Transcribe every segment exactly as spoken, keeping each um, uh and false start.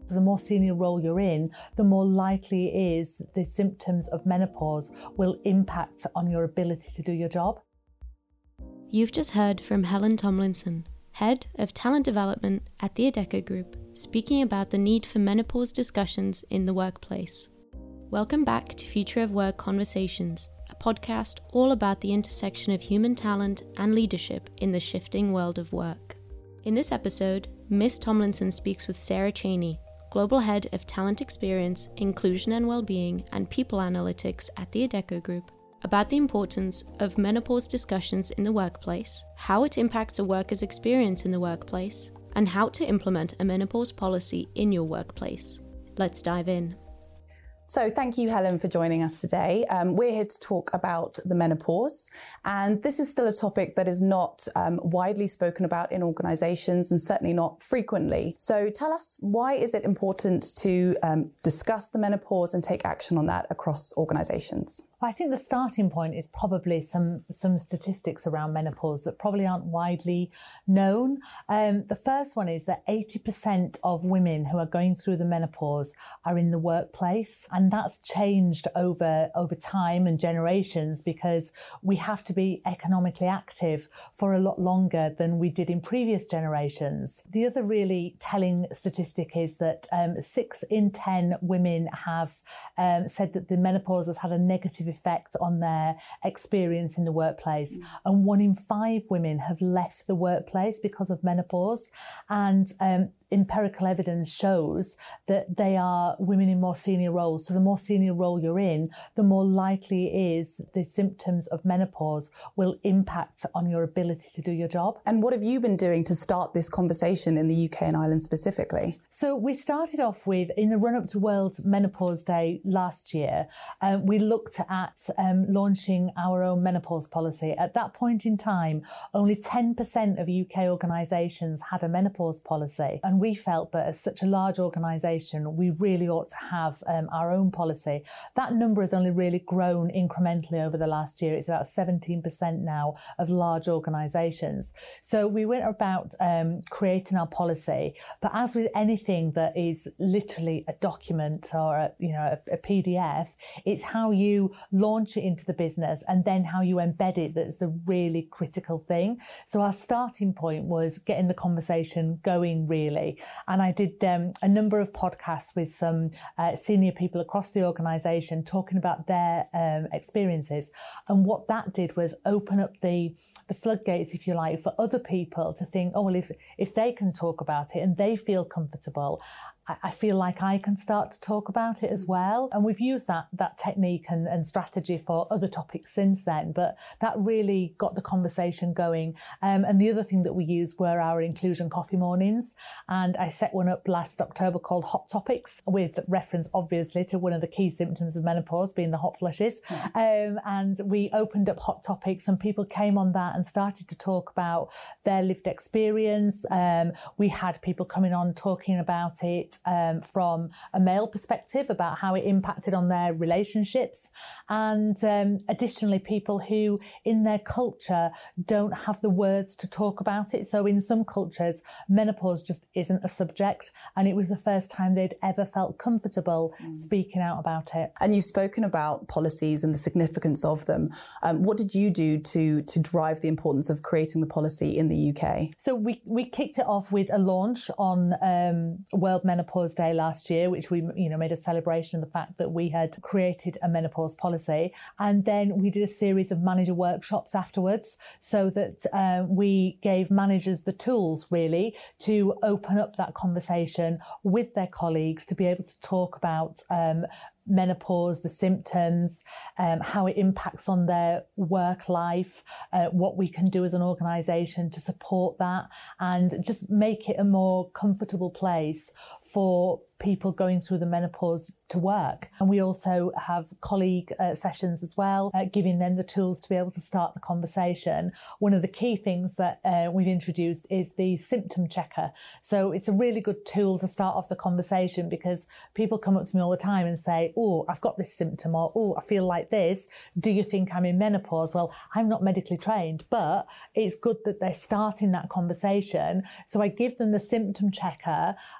the more senior role you're in, the more likely it is that the symptoms of menopause will impact on your ability to do your job. You've just heard from Helen Tomlinson, Head of Talent Development at the Adecco Group, speaking about the need for menopause discussions in the workplace. Welcome back to Future of Work Conversations, a podcast all about the intersection of human talent and leadership in the shifting world of work. In this episode, Miz Tomlinson speaks with Sarah Cheney, Global Head of Talent Experience, Inclusion and Wellbeing and People Analytics at the Adecco Group, about the importance of menopause discussions in the workplace, how it impacts a worker's experience in the workplace, and how to implement a menopause policy in your workplace. Let's dive in. So thank you, Helen, for joining us today. Um, we're here to talk about the menopause, and this is still a topic that is not um, widely spoken about in organisations and certainly not frequently. So tell us, why is it important to um, discuss the menopause and take action on that across organisations? I think the starting point is probably some, some statistics around menopause that probably aren't widely known. Um, the first one is that eighty percent of women who are going through the menopause are in the workplace. And that's changed over, over time and generations because we have to be economically active for a lot longer than we did in previous generations. The other really telling statistic is that um, six in ten women have um, said that the menopause has had a negative effect on their experience in the workplace. Mm. And one in five women have left the workplace because of menopause. And um, empirical evidence shows that they are women in more senior roles. So the more senior role you're in, the more likely it is that the symptoms of menopause will impact on your ability to do your job. And what have you been doing to start this conversation in the U K and Ireland specifically? So we started off with, in the run-up to World Menopause Day last year, um, we looked at um, launching our own menopause policy. At that point in time, only ten percent of U K organisations had a menopause policy. And we felt that as such a large organisation, we really ought to have um, our own policy. That number has only really grown incrementally over the last year. It's about seventeen percent now of large organisations. So we went about um, creating our policy. But as with anything that is literally a document or a, you know, a, a P D F, it's how you launch it into the business and then how you embed it that's the really critical thing. So our starting point was getting the conversation going, really. And I did um, a number of podcasts with some uh, senior people across the organisation talking about their um, experiences. And what that did was open up the, the floodgates, if you like, for other people to think, oh, well, if, if they can talk about it and they feel comfortable, I feel like I can start to talk about it as well. And we've used that that technique and, and strategy for other topics since then, but that really got the conversation going. Um, and the other thing that we used were our inclusion coffee mornings. And I set one up last October called Hot Topics, with reference obviously to one of the key symptoms of menopause being the hot flushes. Mm. Um, and we opened up Hot Topics and people came on that and started to talk about their lived experience. Um, we had people coming on talking about it Um, from a male perspective about how it impacted on their relationships, and um, additionally people who in their culture don't have the words to talk about it. So in some cultures menopause just isn't a subject, and it was the first time they'd ever felt comfortable mm. speaking out about it. And you've spoken about policies and the significance of them. Um, what did you do to to drive the importance of creating the policy in the U K? So we, we kicked it off with a launch on um, World Menopause Day last year, which we you know made a celebration of the fact that we had created a menopause policy, and then we did a series of manager workshops afterwards, so that uh, we gave managers the tools really to open up that conversation with their colleagues to be able to talk about um, menopause, the symptoms, um, how it impacts on their work life, uh, what we can do as an organisation to support that, and just make it a more comfortable place for people going through the menopause to work. And we also have colleague uh, sessions as well, uh, giving them the tools to be able to start the conversation. One of the key things that uh, we've introduced is the symptom checker. So it's a really good tool to start off the conversation, because people come up to me all the time and say, oh, I've got this symptom, or oh, I feel like this. Do you think I'm in menopause? Well, I'm not medically trained, but it's good that they're starting that conversation. So I give them the symptom checker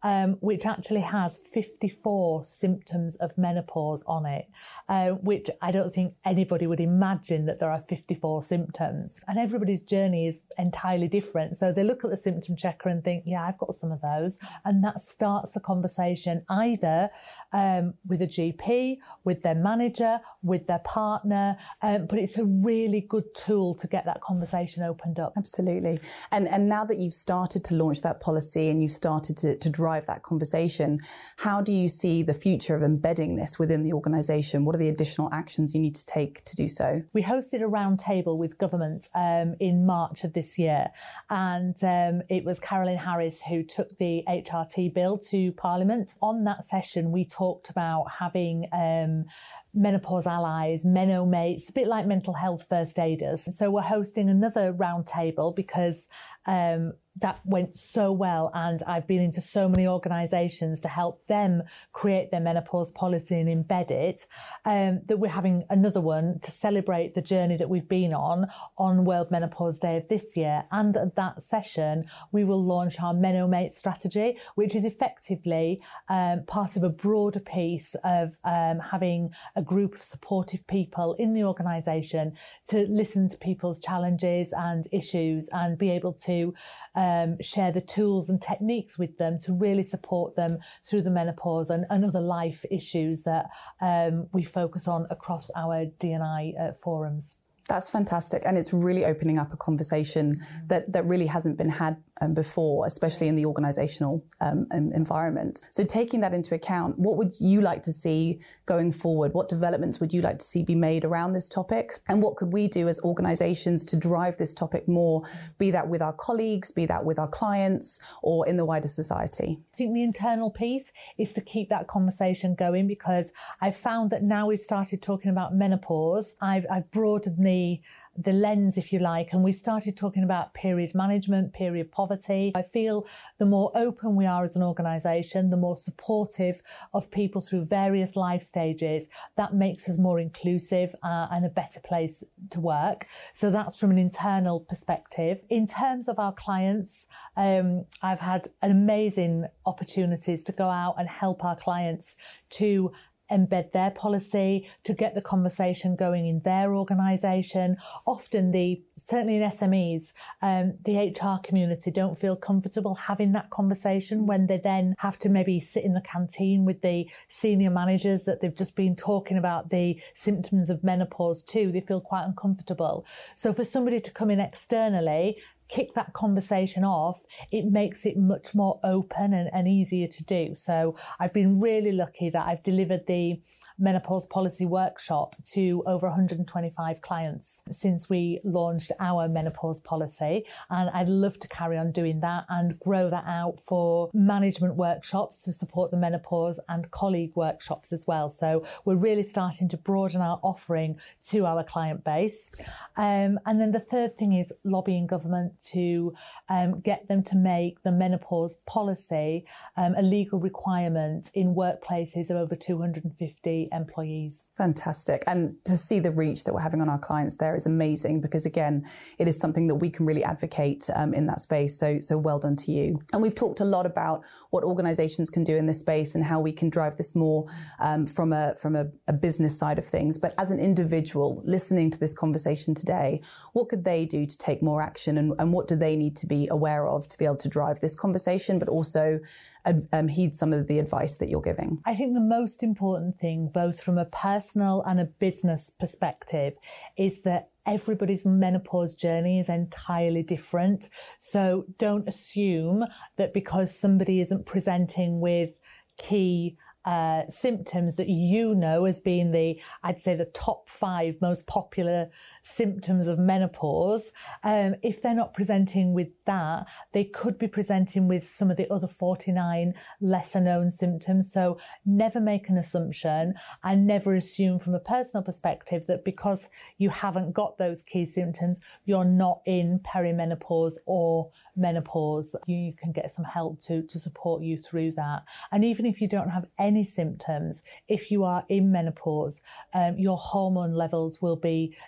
um, which actually has fifty-four symptoms of menopause on it, uh, which I don't think anybody would imagine that there are fifty-four symptoms. And everybody's journey is entirely different. So they look at the symptom checker and think, yeah, I've got some of those. And that starts the conversation either um, with a G P, with their manager, with their partner. Um, but it's a really good tool to get that conversation opened up. Absolutely. And and now that you've started to launch that policy and you've started to, to drive that conversation, how do you see the future of embedding this within the organisation? What are the additional actions you need to take to do so? We hosted a roundtable with government um, in March of this year, and um, it was Caroline Harris who took the H R T bill to Parliament. On that session, we talked about having um, menopause allies, menomates, a bit like mental health first aiders. So we're hosting another roundtable because um, that went so well, and I've been into so many organisations to help them create their menopause policy and embed it, um, that we're having another one to celebrate the journey that we've been on on World Menopause Day of this year. And at that session, we will launch our Menomate strategy, which is effectively um, part of a broader piece of um, having a group of supportive people in the organisation to listen to people's challenges and issues and be able to um, share the tools and techniques with them to really support them through the menopause and, and other life issues that um, we focus on across our D and I uh, forums. That's fantastic. And it's really opening up a conversation that, that really hasn't been had um, before, especially in the organisational um, environment. So taking that into account, what would you like to see going forward? What developments would you like to see be made around this topic? And what could we do as organisations to drive this topic more, be that with our colleagues, be that with our clients, or in the wider society? I think the internal piece is to keep that conversation going, because I've found that now we've started talking about menopause, I've, I've broadened the the lens, if you like, and we started talking about period management, period poverty. I feel the more open we are as an organisation, the more supportive of people through various life stages, that makes us more inclusive uh, and a better place to work. So that's from an internal perspective. In terms of our clients, um, I've had amazing opportunities to go out and help our clients to embed their policy, to get the conversation going in their organisation. Often the, certainly in S M Es, um, the H R community don't feel comfortable having that conversation when they then have to maybe sit in the canteen with the senior managers that they've just been talking about the symptoms of menopause too. They feel quite uncomfortable. So for somebody to come in externally, kick that conversation off, it makes it much more open and, and easier to do. So I've been really lucky that I've delivered the menopause policy workshop to over one hundred twenty-five clients since we launched our menopause policy. And I'd love to carry on doing that and grow that out for management workshops to support the menopause and colleague workshops as well. So we're really starting to broaden our offering to our client base. Um, and then the third thing is lobbying government to um, get them to make the menopause policy um, a legal requirement in workplaces of over two hundred fifty employees. Fantastic. And to see the reach that we're having on our clients there is amazing, because again, it is something that we can really advocate um, in that space. So, so well done to you. And we've talked a lot about what organisations can do in this space and how we can drive this more um, from a from a, a business side of things. But as an individual listening to this conversation today, what could they do to take more action, and, and what do they need to be aware of to be able to drive this conversation, but also um, heed some of the advice that you're giving? I think the most important thing, both from a personal and a business perspective, is that everybody's menopause journey is entirely different. So don't assume that because somebody isn't presenting with key Uh, symptoms that you know as being the, I'd say, the top five most popular symptoms of menopause. Um, if they're not presenting with that, they could be presenting with some of the other forty-nine lesser known symptoms. So never make an assumption, and never assume from a personal perspective that because you haven't got those key symptoms, you're not in perimenopause or menopause. You, you can get some help to, to support you through that. And even if you don't have any symptoms, if you are in menopause, um, your hormone levels will be deteriorating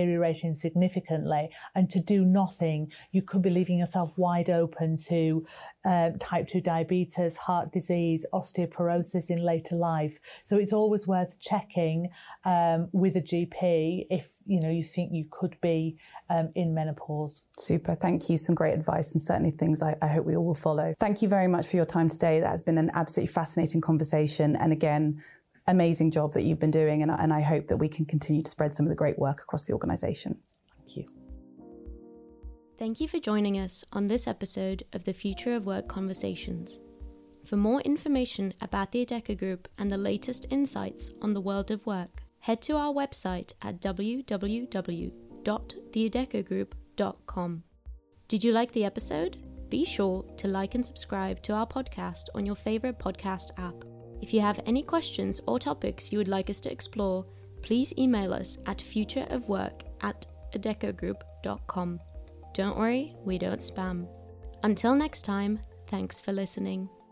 deteriorating significantly. And to do nothing, you could be leaving yourself wide open to uh, type two diabetes, heart disease, osteoporosis in later life. So it's always worth checking um, with a G P if you know you think you could be um, in menopause. Super. Thank you. Some great advice and certainly things I, I hope we all will follow. Thank you very much for your time today. That has been an absolutely fascinating conversation. And again, amazing job that you've been doing. And, and I hope that we can continue to spread some of the great work across the organisation. Thank you. Thank you for joining us on this episode of the Future of Work Conversations. For more information about the Adecco Group and the latest insights on the world of work, head to our website at w w w dot the adecco group dot com. Did you like the episode? Be sure to like and subscribe to our podcast on your favourite podcast app. If you have any questions or topics you would like us to explore, please email us at futureofwork at adecco group dot com. Don't worry, we don't spam. Until next time, thanks for listening.